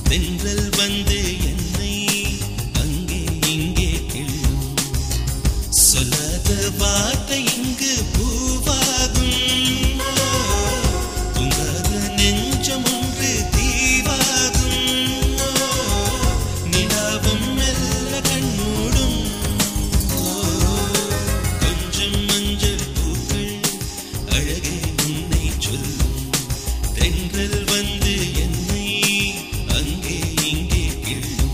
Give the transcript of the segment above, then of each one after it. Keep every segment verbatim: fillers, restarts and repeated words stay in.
தென்றல் வந்து என்னை அங்கே இங்கே கிள்ளும் சொல்லாத வார்த்தை இங்கு பூவாகும் தூங்காத நெஞ்சம் ஒன்று தீவாகும் நிலாவும் மெல்ல கண்மூடும் கொஞ்சம் மஞ்சள் பூக்கள் அழகே உன்னை சொல்லும் தென்றல் வந்து என்னை அங்கே இங்கே கிள்ளும்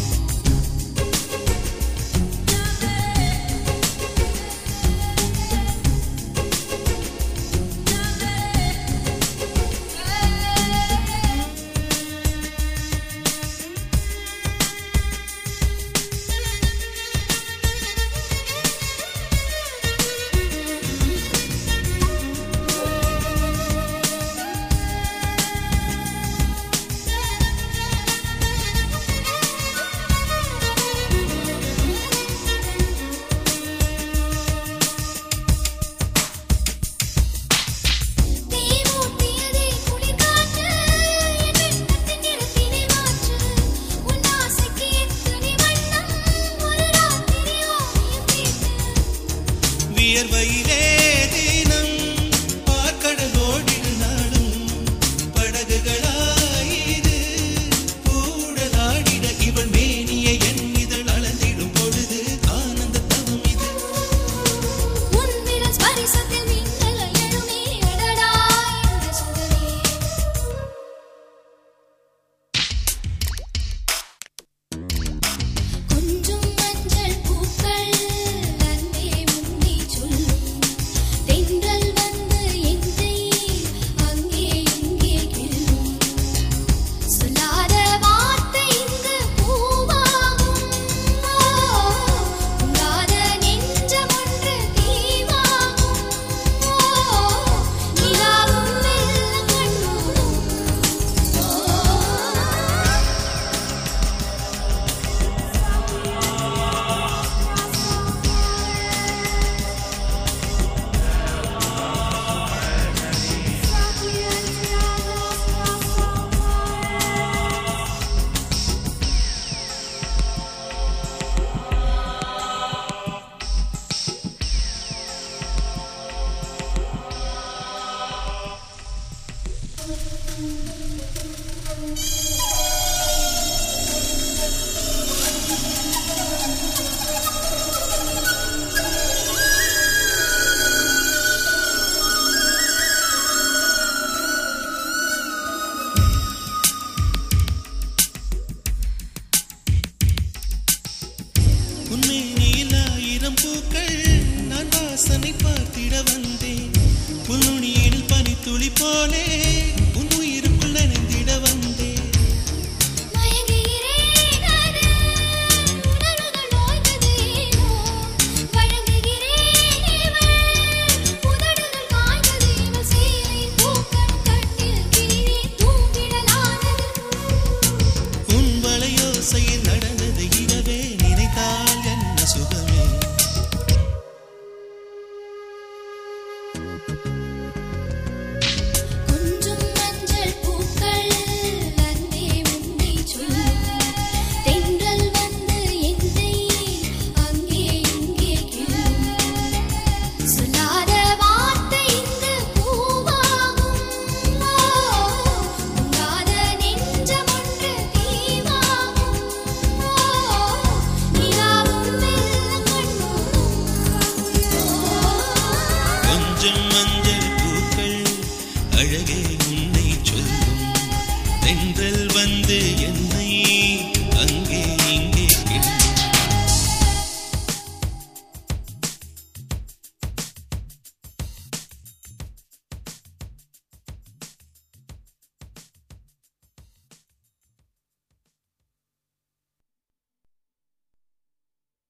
வியர்வையிலே தினம் பார்க்கடலோடினாலும் படகுகளாயிது கூடலாடிட இவள் மேனியை என் இதழ் அளந்திடும் பொழுது ஆனந்த தவம் இது உன் விரல் ஸ்பரிசத்தில் மின்னல் எழுமே அடடா இந்த சுகமே கொஞ்சம் மஞ்சள் பூக்கள் அன்பே உன்னை சொல்லும் தென்றல் வந்து என்னை அங்கே இங்கே கிள்ளும் சொல்லாத வார்த்தை இங்கு பூவாகும் உங்காத நெஞ்சம் ஒன்று தீவாகும் நிலாவும் மெல்ல கண்மூடும் உன்மேனியில் ஆயிரம் பூக்கள் நான் வாசனை பார்த்திட வந்தேன் புல்நுனியில் பனித்துளி போலே உன் உயிருக்குள் நனைந்திட வந்தேன் மயங்குகிறேன் அது உணர்வுகள் நோய்ந்தது ஏனோ வழங்குகிறேன் இவள் உதடுகள் காய்ந்தது இவள் சேலையின் பூக்கள் கட்டில் கீழே தூங்கிடலானது உன் வளையோசையில் நடந்தது இரவே நினைத்தால் என்ன சுகமே கொஞ்சம் மஞ்சள் பூக்கள் அன்பே உன்னை சொல்லும் தென்றல் வந்து என்னை அங்கே இங்கே கிள்ளும் சொல்லாத வார்த்தை இங்கு பூவாகும் உங்காத நெஞ்சம் ஒன்று தீவாகும் நிலாவும் மெல்ல கண்மூடும் கொஞ்சம் மஞ்சள் பூக்கள் அழகே